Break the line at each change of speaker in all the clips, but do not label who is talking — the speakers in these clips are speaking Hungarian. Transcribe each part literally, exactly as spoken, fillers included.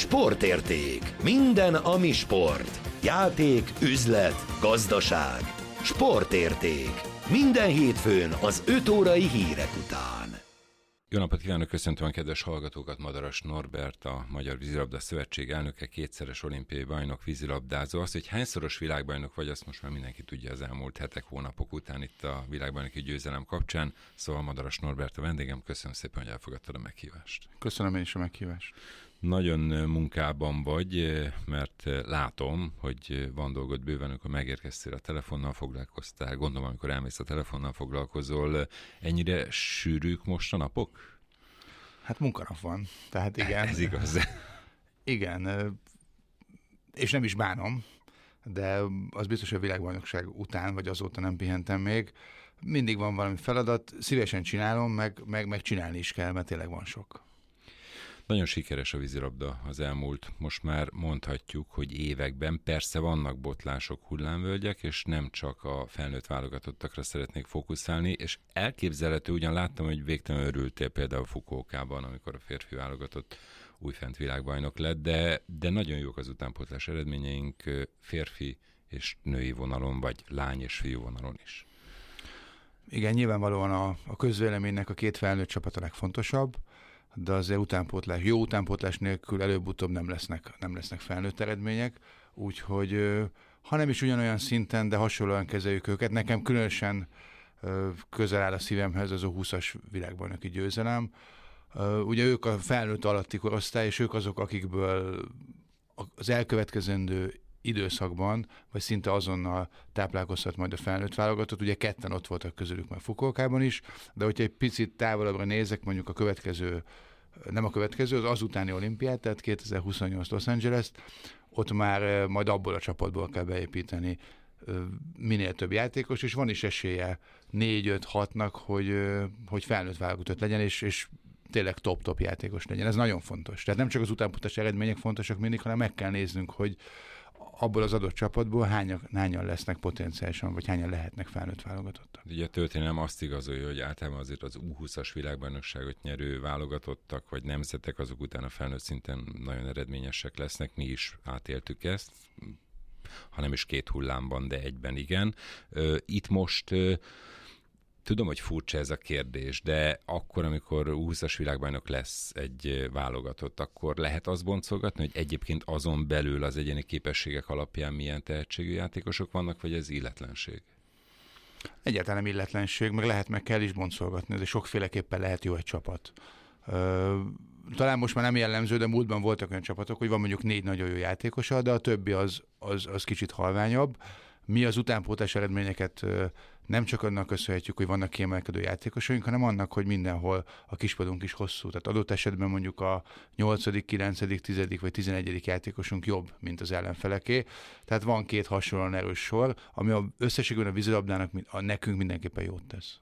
Sportérték. Minden, ami sport. Játék, üzlet, gazdaság. Sportérték. Minden hétfőn az öt órai hírek után.
Jó napot kívánok, köszöntöm a kedves hallgatókat, Madaras Norbert, a Magyar Vízilabda Szövetség elnöke, kétszeres olimpiai bajnok, vízilabdázó. Azt, hogy hányszoros világbajnok vagy, azt most már mindenki tudja az elmúlt hetek, hónapok után itt a világbajnoki győzelem kapcsán. Szóval Madaras Norbert a vendégem, köszönöm szépen, hogy elfogadtad a meghívást.
Köszönöm én is a meghívást.
Nagyon munkában vagy, mert látom, hogy van dolgod bőven, amikor megérkeztél, a telefonnal foglalkoztál, gondolom, amikor elmész a telefonnal foglalkozol. Ennyire sűrűk most a napok?
Hát munkanap van, tehát igen.
Ez igaz.
Igen, és nem is bánom, de az biztos, hogy a világbajnokság után, vagy azóta nem pihentem még. Mindig van valami feladat, szívesen csinálom, meg, meg, meg csinálni is kell, mert tényleg van sok.
Nagyon sikeres a vízilabda az elmúlt, most már mondhatjuk, hogy években. Persze vannak botlások, hullámvölgyek, és nem csak a felnőtt válogatottakra szeretnék fókuszálni, és elképzelhető, ugyan láttam, hogy végtelenül örültél például Fukuokában, amikor a férfi válogatott újfent világbajnok lett, de, de nagyon jók az utánpótlás eredményeink férfi és női vonalon, vagy lány és fiú vonalon is.
Igen, nyilvánvalóan a, a közvéleménynek a két felnőtt csapat a legfontosabb, de azért utánpótlás, jó utánpótlás nélkül előbb-utóbb nem lesznek, nem lesznek felnőtt eredmények, úgyhogy ha nem is ugyanolyan szinten, de hasonlóan kezeljük őket. Nekem különösen közel áll a szívemhez az a húszas világbajnoki győzelem. Ugye ők a felnőtt alatti korosztály, és ők azok, akikből az elkövetkezendő időszakban, vagy szinte azonnal táplálkozhat majd a felnőtt válogatott. Ugye ketten ott voltak közülük már Fukuokában is, de hogyha egy picit távolabbra nézek, mondjuk a következő, nem a következő, az azutáni olimpiát, tehát kétezer-huszonnyolc Los Angeles-t, ott már majd abból a csapatból kell beépíteni minél több játékos, és van is esélye négy-öt-hatnak, hogy, hogy felnőtt válogatott legyen, és, és tényleg top-top játékos legyen. Ez nagyon fontos. Tehát nem csak az utánpótlás eredmények fontosak mindig, hanem meg kell néznünk, hogy abból az adott csapatból hányan, hányan lesznek potenciálisan, vagy hányan lehetnek felnőtt válogatottak.
Ugye a történelem azt igazolja, hogy általában azért az U húszas világbajnokságot nyerő válogatottak, vagy nemzetek, azok után a felnőtt szinten nagyon eredményesek lesznek. Mi is átéltük ezt, hanem is két hullámban, de egyben igen. Itt most tudom, hogy furcsa ez a kérdés, de akkor, amikor U húszas világbajnok lesz egy válogatott, akkor lehet azt boncolgatni, hogy egyébként azon belül az egyéni képességek alapján milyen tehetségű játékosok vannak, vagy ez illetlenség?
Egyáltalán nem illetlenség, meg lehet, meg kell is boncolgatni, de sokféleképpen lehet jó egy csapat. Ö, talán most már nem jellemző, de múltban voltak olyan csapatok, hogy van mondjuk négy nagyon jó játékosa, de a többi az, az, az kicsit halványabb. Mi az utánpótlás eredményeket nem csak annak köszönhetjük, hogy vannak kiemelkedő játékosaink, hanem annak, hogy mindenhol a kispadunk is hosszú. Tehát adott esetben mondjuk a nyolcadik, kilencedik, tizedik vagy tizenegyedik játékosunk jobb, mint az ellenfeleké. Tehát van két hasonlóan erős sor, ami a összességben a vízilabdának a nekünk mindenképpen jót tesz.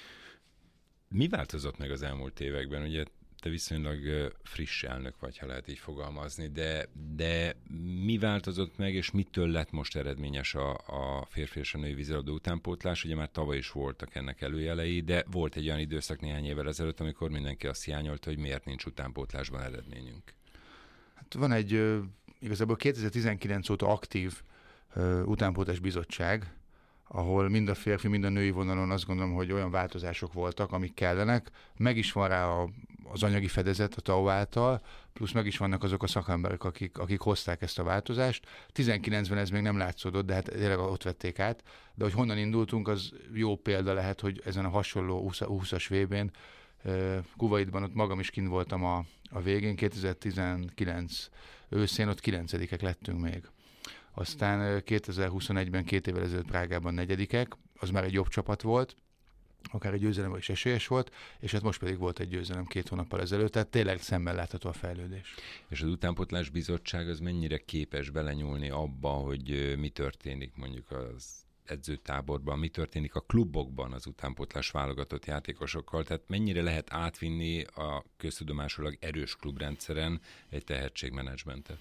Mi változott meg az elmúlt években? Ugye te viszonylag friss elnök vagy, ha lehet így fogalmazni, de, de mi változott meg, és mitől lett most eredményes a, a férfi és a női vízilabda utánpótlás? Ugye már tavaly is voltak ennek előjelei, de volt egy olyan időszak néhány évvel ezelőtt, amikor mindenki azt hiányolta, hogy miért nincs utánpótlásban eredményünk.
Hát van egy, igazából kétezer-tizenkilenc óta aktív utánpótlás bizottság, ahol mind a férfi, mind a női vonalon azt gondolom, hogy olyan változások voltak, amik kellenek. Meg is van rá a, az anyagi fedezet a té á o által, plusz meg is vannak azok a szakemberek, akik, akik hozták ezt a változást. tizenkilencben ez még nem látszódott, de hát tényleg ott vették át. De hogy honnan indultunk, az jó példa lehet, hogy ezen a hasonló húszas vé bén Kuwaitban ott magam is kint voltam a, a végén, kétezer-tizenkilenc őszén, ott kilencedikek lettünk még. Aztán kétezer-huszonegyben, két évvel ezelőtt Prágában negyedikek, az már egy jobb csapat volt, akár egy győzelemre is esélyes volt, és hát most pedig volt egy győzelem két hónappal ezelőtt, tehát tényleg szemmel látható a fejlődés.
És az utánpótlás bizottság az mennyire képes belenyúlni abba, hogy mi történik mondjuk az edzőtáborban, mi történik a klubokban az utánpótlás válogatott játékosokkal, tehát mennyire lehet átvinni a köztudomásulag erős klubrendszeren egy tehetségmenedzsmentet?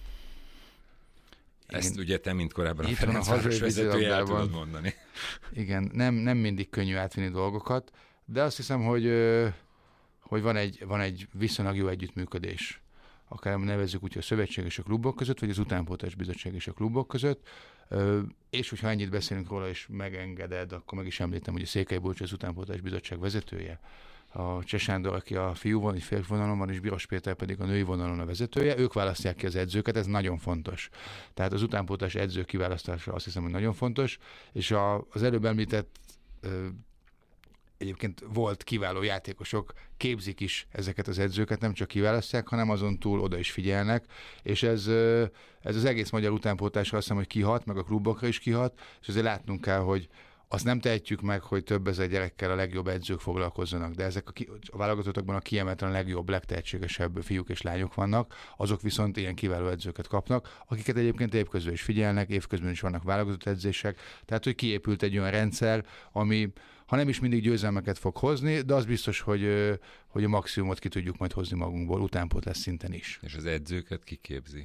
Ezt ugye te, mint korábban a Ferencváros vezetője el tudod mondani.
Igen, nem, nem mindig könnyű átvinni dolgokat, de azt hiszem, hogy, hogy van, egy, van egy viszonylag jó együttműködés akár nevezzük úgy, hogy a szövetség és a klubok között, vagy az utánpótlás bizottság és a klubok között. És hogyha ennyit beszélünk róla, és megengeded, akkor meg is említem, hogy a Székely Bocsó az utánpótlás bizottság vezetője. A Cseh Sándor, aki a fiú vonalon, férfi vonalon van, és Biros Péter pedig a női vonalon a vezetője, ők választják ki az edzőket, ez nagyon fontos. Tehát az utánpótlás edző kiválasztása azt hiszem, hogy nagyon fontos, és a, az előbb említett ö, egyébként volt kiváló játékosok, képzik is ezeket az edzőket, nem csak kiválasztják, hanem azon túl oda is figyelnek, és ez, ez az egész magyar utánpótlásra azt hiszem, hogy kihat, meg a klubokra is kihat, és azért látnunk kell, hogy azt nem tehetjük meg, hogy több ezer gyerekkel a legjobb edzők foglalkozzanak, de ezek a, ki, a válogatottakban a kiemelten a legjobb, legtehetségesebb fiúk és lányok vannak, azok viszont ilyen kiváló edzőket kapnak, akiket egyébként évközben is figyelnek, évközben is vannak válogatott edzések, tehát hogy kiépült egy olyan rendszer, ami ha nem is mindig győzelmeket fog hozni, de az biztos, hogy, hogy a maximumot ki tudjuk majd hozni magunkból, utánpótlás szinten is.
És az edzőket ki képzi?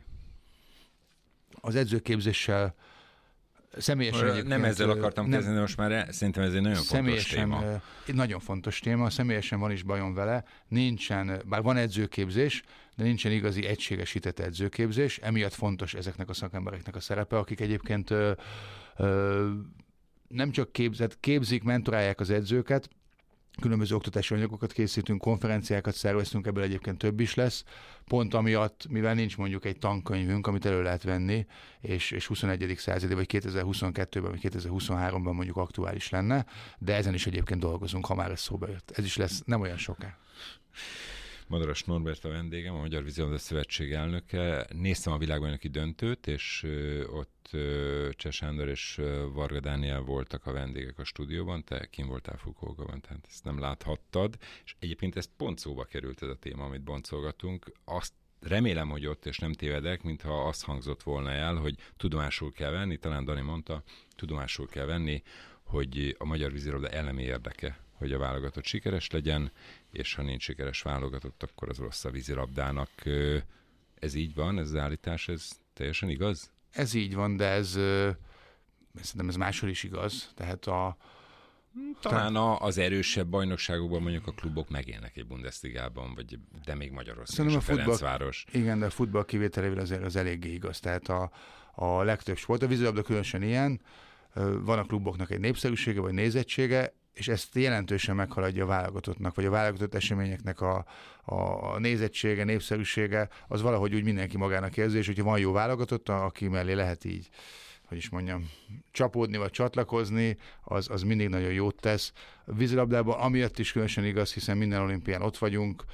Az edzőképzéssel személyesen...
Nem ezzel akartam nem, kezdeni, de most már szerintem ez egy nagyon fontos téma.
Egy nagyon fontos téma, személyesen van is bajom vele, nincsen, bár van edzőképzés, de nincsen igazi egységesített edzőképzés, emiatt fontos ezeknek a szakembereknek a szerepe, akik egyébként ö, ö, nem csak képzett, képzik, mentorálják az edzőket, különböző oktatási anyagokat készítünk, konferenciákat szerveztünk, ebből egyébként több is lesz, pont amiatt, mivel nincs mondjuk egy tankönyvünk, amit elő lehet venni, és, és huszonegyedik századi, vagy kétezer-huszonkettőben, vagy kétezer-huszonháromban mondjuk aktuális lenne, de ezen is egyébként dolgozunk, ha már ez szóba jött. Ez is lesz nem olyan soká.
Madaras Norbert a vendégem, a Magyar Vízilabda Szövetség elnöke. Néztem a világbajnoki döntőt, és ott Cseh Sándor és Varga Dániel voltak a vendégek a stúdióban, te kim voltál Fukuokában, tehát ezt nem láthattad, és egyébként ez pont szóba került ez a téma, amit boncolgatunk. Azt remélem, hogy ott, és nem tévedek, mintha azt hangzott volna el, hogy tudomásul kell venni, talán Dani mondta, tudomásul kell venni, hogy a magyar vízilabda elemi érdeke, hogy a válogatott sikeres legyen, és ha nincs sikeres válogatott, akkor az rossz a vízilabdának. Ez így van, ez az állítás, ez teljesen igaz?
Ez így van, de ez szerintem ez máshol is igaz. Tehát a
Talán a, az erősebb bajnokságokban mondjuk a klubok megélnek egy Bundesligában, vagy de még Magyarországon is a, a Ferencváros.
Igen, de a futball kivételével azért az eléggé igaz. Tehát a, a legtöbb sport, a vízilabda különösen ilyen, van a kluboknak egy népszerűsége, vagy nézettsége, és ezt jelentősen meghaladja a válogatottnak, vagy a válogatott eseményeknek a, a nézettsége, népszerűsége, az valahogy úgy mindenki magának érzi, és hogyha van jó válogatott, aki mellé lehet így, hogy is mondjam, csapódni, vagy csatlakozni, az, az mindig nagyon jót tesz. A vízilabdában amiatt is különösen igaz, hiszen minden olimpián ott vagyunk,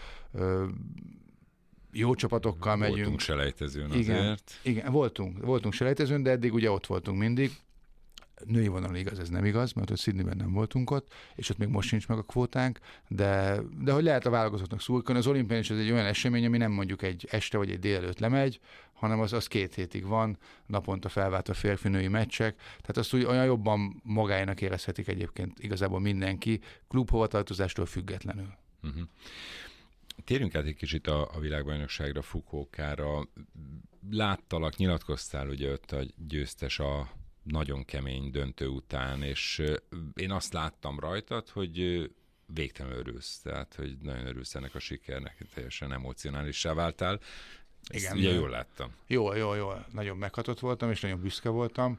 jó csapatokkal megyünk.
Voltunk selejtezőn
igen,
azért.
Igen, voltunk, voltunk selejtezőn, de eddig ugye ott voltunk mindig. Női vonalon igaz, ez nem igaz, mert ott Sydneyben nem voltunk ott, és ott még most sincs meg a kvótánk, de, de hogy lehet a válogatottnak szurkolni, az olimpián is ez egy olyan esemény, ami nem mondjuk egy este vagy egy délelőtt lemegy, hanem az, az két hétig van, naponta felvált a férfi-női meccsek, tehát azt úgy olyan jobban magáénak érezhetik egyébként igazából mindenki, klubhovatartozástól függetlenül.
Uh-huh. Térjünk át egy kicsit a, a világbajnokságra, Fukuokára. Láttalak, nyilatkoztál ugye ott a győztes a nagyon kemény döntő után, és én azt láttam rajtad, hogy végtelenül örülsz, tehát, hogy nagyon örülsz ennek a sikernek, teljesen emocionálissá váltál. Ezt igen, ugye jól láttam.
Jó, jó, jó. Nagyon meghatott voltam, és nagyon büszke voltam.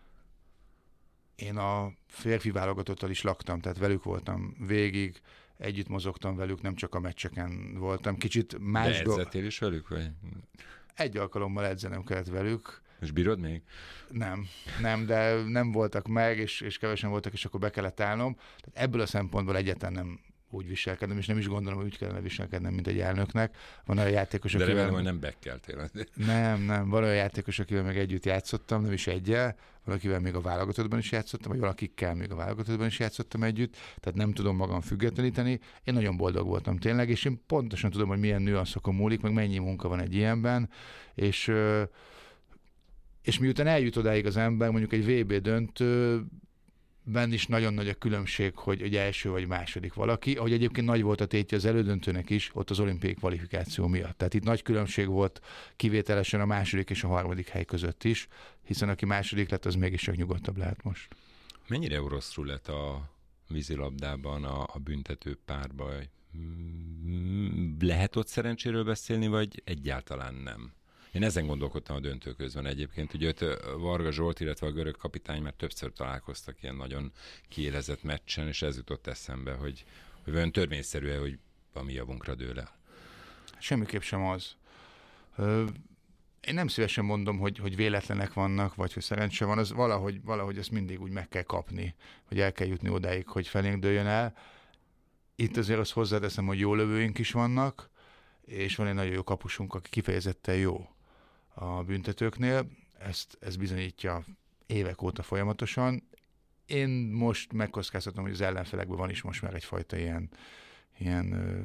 Én a férfi válogatottal is laktam, tehát velük voltam végig, együtt mozogtam velük, nem csak a meccseken voltam. Kicsit más
De edzettél do... is velük, vagy?
Egy alkalommal edzenem kellett velük.
És bírod még?
Nem, nem, de nem voltak meg, és, és kevesen voltak, és akkor be kellett állnom. Tehát ebből a szempontból egyáltalán nem úgy viselkedem, és nem is gondolom, hogy úgy kellene viselkednem, mint egy elnöknek. Van olyan játékos,
de
akivel...
remélem, hogy nem bekkeltél.
Nem, nem. Van olyan játékos, akivel meg együtt játszottam, nem is egyel, valakivel még a válogatottban is játszottam, vagy valakikkel még a válogatottban is játszottam együtt, tehát nem tudom magam függetleníteni. Én nagyon boldog voltam tényleg, és én pontosan tudom, hogy milyen nüanszokon múlik, meg mennyi munka van egy ilyenben, és... És miután eljut odáig az ember, mondjuk egy vé bé döntőben is nagyon nagy a különbség, hogy egy első vagy második valaki, ahogy egyébként nagy volt a tétje az elődöntőnek is, ott az olimpiai kvalifikáció miatt. Tehát itt nagy különbség volt kivételesen a második és a harmadik hely között is, hiszen aki második lett, az mégiscsak nyugodtabb lehet most.
Mennyire orosz rulett a vízilabdában a, a büntető párbaj Lehet ott szerencséről beszélni, vagy egyáltalán nem? Én ezen gondolkodtam a döntő közben egyébként. Ugye Varga Zsolt, illetve a görög kapitány már többször találkoztak ilyen nagyon kiélezett meccsen, és ez jutott eszembe, hogy, hogy olyan törvényszerű-e, hogy a mi javunkra dől el.
Semmiképp sem az. Ö, én nem szívesen mondom, hogy, hogy véletlenek vannak, vagy hogy szerencse van, az valahogy, valahogy ezt mindig úgy meg kell kapni, hogy el kell jutni odáig, hogy felénk dőljön el. Itt azért azt hozzáteszem, hogy jó lövőink is vannak, és van egy nagyon jó kapusunk, aki kifejezetten jó a büntetőknél. Ezt, ezt bizonyítja évek óta folyamatosan. Én most megkockáztatom, hogy az ellenfelekben van is most már egyfajta ilyen, ilyen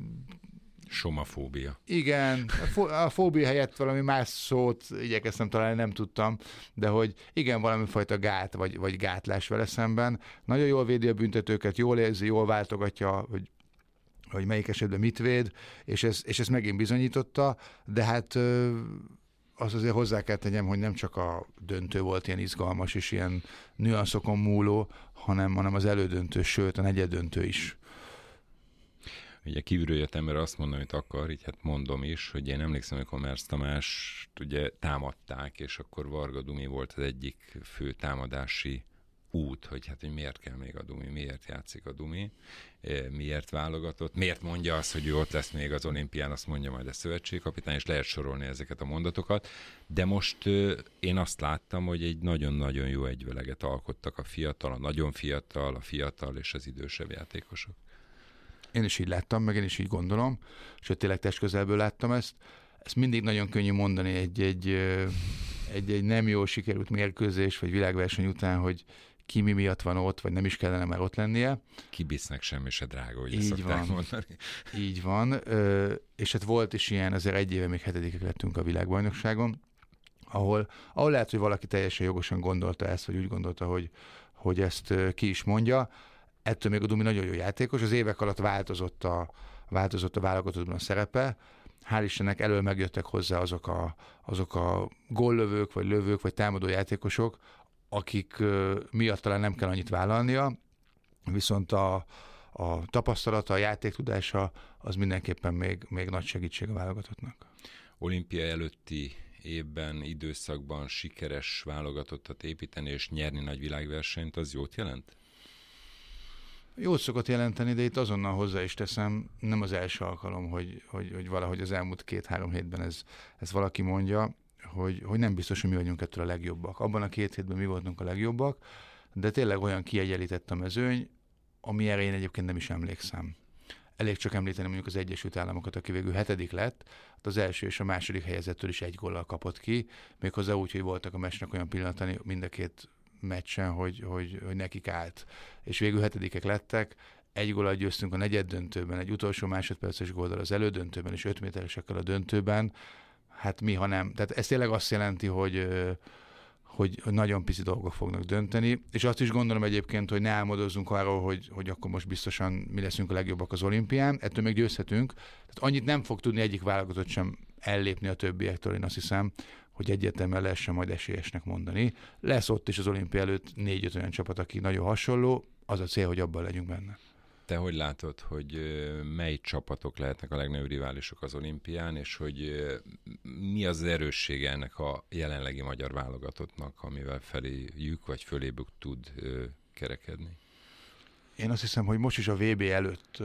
somafóbia.
Igen, a fóbia helyett valami más szót igyekeztem találni, nem tudtam, de hogy igen, valami fajta gát, vagy, vagy gátlás vele szemben. Nagyon jól védi a büntetőket, jól érzi, jól váltogatja, hogy, hogy melyik esetben mit véd, és, ez, és ezt megint bizonyította, de hát azt azért hozzá kell tegyem, hogy nem csak a döntő volt ilyen izgalmas és ilyen nüanszokon múló, hanem, hanem az elődöntő, sőt a negyeddöntő is.
Ugye kívülről jöttem, mert azt mondom, amit akar, így hát mondom is, hogy én emlékszem, amikor Mersz Tamást ugye támadták, és akkor Varga Dumi volt az egyik fő támadási út, hogy hát, hogy miért kell még a Dumi, miért játszik a Dumi, miért válogatott, miért mondja azt, hogy ő ott lesz még az olimpián, azt mondja majd a szövetségkapitány, és lehet sorolni ezeket a mondatokat, de most én azt láttam, hogy egy nagyon-nagyon jó egyveleget alkottak a fiatal, a nagyon fiatal, a fiatal és az idősebb játékosok.
Én is így láttam, meg én is így gondolom, sőt tényleg testközelből láttam ezt. Ezt mindig nagyon könnyű mondani egy, egy, egy, egy nem jól sikerült mérkőzés, vagy világverseny után, hogy ki mi miatt van ott, vagy nem is kellene már ott lennie.
Kibisznek semmi se drága, hogy
így
szokták
van.
mondani.
Így van, és hát volt is ilyen, azért egy éve még hetedikek lettünk a világbajnokságon, ahol, ahol lehet, hogy valaki teljesen jogosan gondolta ezt, vagy úgy gondolta, hogy, hogy ezt ki is mondja. Ettől még a Dumi nagyon jó játékos, az évek alatt változott a, változott a válogatottban a szerepe, hál' Istennek elől megjöttek hozzá azok a, azok a góllövők, vagy lövők, vagy támadó játékosok, akik miatt talán nem kell annyit vállalnia, viszont a, a tapasztalata, a játéktudása az mindenképpen még, még nagy segítség a válogatottnak.
Olimpia előtti évben, időszakban sikeres válogatottat építeni és nyerni nagy világversenyt, az jót jelent?
Jót szokott jelenteni, de itt azonnal hozzá is teszem, nem az első alkalom, hogy, hogy, hogy valahogy az elmúlt két-három hétben ez, ez valaki mondja, hogy, hogy nem biztos, hogy mi vagyunk ettől a legjobbak. Abban a két hétben mi voltunk a legjobbak, de tényleg olyan kiegyenlített a mezőny, ami erre én egyébként nem is emlékszem. Elég csak említeni mondjuk az Egyesült Államokat, aki végül hetedik lett, az első és a második helyezettől is egy góllal kapott ki, méghozzá úgy, hogy voltak a meccsnek olyan pillanatai mind a két meccsen, hogy, hogy, hogy nekik állt. És végül hetedikek lettek, egy góllal győztünk a negyeddöntőben, egy utolsó másodperces góllal az elődöntőben, és öt méteresekkel a döntőben. Hát mi, ha nem. Tehát ez tényleg azt jelenti, hogy, hogy, hogy nagyon pici dolgok fognak dönteni, és azt is gondolom egyébként, hogy ne álmodozzunk arról, hogy, hogy akkor most biztosan mi leszünk a legjobbak az olimpián, ettől még győzhetünk. Tehát annyit nem fog tudni egyik válogatott sem ellépni a többiektől, én azt hiszem, hogy egyértelműen lehessen majd esélyesnek mondani. Lesz ott is az olimpia előtt négy-öt olyan csapat, aki nagyon hasonló, az a cél, hogy abban legyünk benne.
Te hogy látod, hogy mely csapatok lehetnek a legnagyobb riválisok az olimpián, és hogy mi az erőssége ennek a jelenlegi magyar válogatottnak, amivel feléjük vagy fölébük tud kerekedni?
Én azt hiszem, hogy most is a vé bé előtt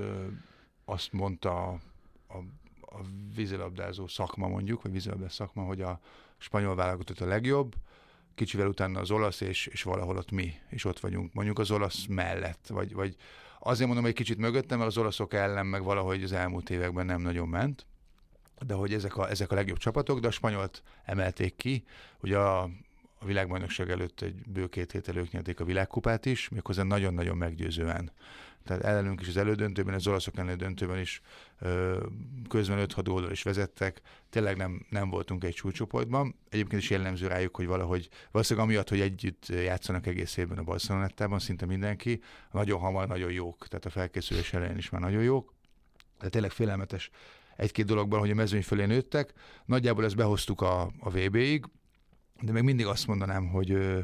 azt mondta a, a, a vízilabdázó szakma mondjuk, vagy vízilabdázó szakma, hogy a spanyol válogatott a legjobb, kicsivel utána az olasz, és, és valahol ott mi, és ott vagyunk, mondjuk az olasz mellett, vagy, vagy azért mondom, hogy kicsit mögöttem, mert az olaszok ellen meg valahogy az elmúlt években nem nagyon ment, de hogy ezek a, ezek a legjobb csapatok, de a spanyolt emelték ki, ugye a, a világbajnokság előtt egy bő két héttel ők nyerték a világkupát is, méghozzá nagyon-nagyon meggyőzően. Tehát ellenünk is az elődöntőben, az olaszok elleni döntőben is ö, közben öt-hat góllal is vezettek, tényleg nem, nem voltunk egy csúcscsoportban. Egyébként is jellemző rájuk, hogy valahogy, valószínűleg amiatt, hogy együtt játszanak egész évben a Barcelonettában, szinte mindenki, nagyon hamar nagyon jók, tehát a felkészülés elején is már nagyon jók. De tényleg félelmetes egy-két dologban, hogy a mezőny fölé nőttek. Nagyjából ezt behoztuk a, a vé béig, de még mindig azt mondanám, hogy,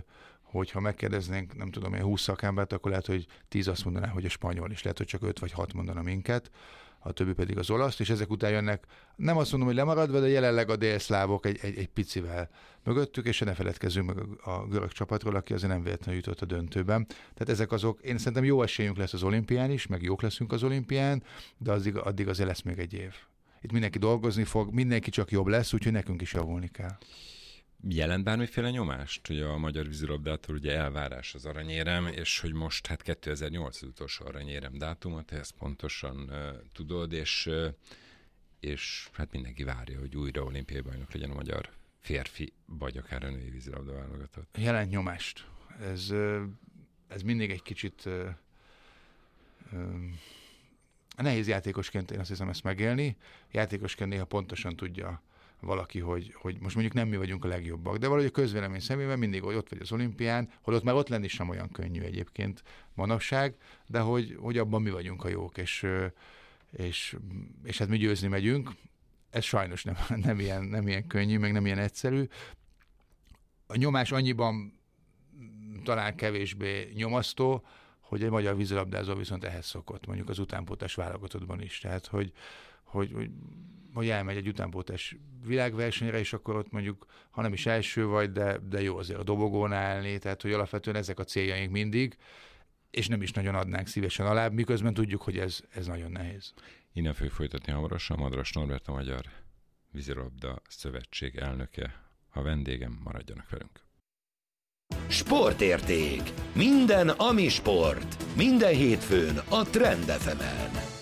hogyha megkérdeznénk, nem tudom én, húsz szakembert, akkor lehet, hogy tíz azt mondaná, hogy a spanyol, és lehet, hogy csak öt vagy hat mondana minket, a többi pedig az olasz, és ezek után jönnek, nem azt mondom, hogy lemaradva, de jelenleg a délszlávok egy, egy, egy picivel mögöttük, és ne feledkezzünk meg a görög csapatról, aki azért nem véletlenül jutott a döntőben. Tehát ezek azok, én szerintem jó esélyünk lesz az olimpián is, meg jók leszünk az olimpián, de addig, addig azért lesz még egy év. Itt mindenki dolgozni fog, mindenki csak jobb lesz, úgyhogy nekünk is javulni kell.
Jelent bármiféle nyomást, hogy a magyar vízilabdától ugye elvárás az aranyérem, és hogy most hát kétezer-nyolc az utolsó aranyérem dátumot, te ezt pontosan uh, tudod, és, uh, és hát mindenki várja, hogy újra olimpiai bajnok legyen a magyar férfi, vagy akár a női vízilabda válogatott.
Jelent nyomást. Ez, ez mindig egy kicsit uh, uh, nehéz játékosként, én azt hiszem ezt megélni. Játékosként néha pontosan tudja valaki, hogy, hogy most mondjuk nem mi vagyunk a legjobbak, de valahogy a közvélemény szemében mindig, hogy ott vagy az olimpián, holott már ott lenni sem olyan könnyű egyébként manapság, de hogy, hogy abban mi vagyunk a jók, és, és, és hát mi győzni megyünk. Ez sajnos nem, nem, ilyen, nem ilyen könnyű, meg nem ilyen egyszerű. A nyomás annyiban talán kevésbé nyomasztó, hogy egy magyar vízilabdázó viszont ehhez szokott, mondjuk az utánpótlás válogatottban is. Tehát, hogy, hogy, hogy hogy elmegy egy utánpótlás világversenyre, és akkor ott mondjuk, ha nem is első vagy, de, de jó azért a dobogón állni, tehát hogy alapvetően ezek a céljaink mindig, és nem is nagyon adnánk szívesen alább, miközben tudjuk, hogy ez, ez nagyon nehéz.
Innen fogjuk folytatni hamarosan. Madras Norbert, a Magyar Vízilabda Szövetség elnöke. Ha vendégem, maradjanak velünk.
Sportérték. Minden, ami sport. Minden hétfőn a Trend ef emen.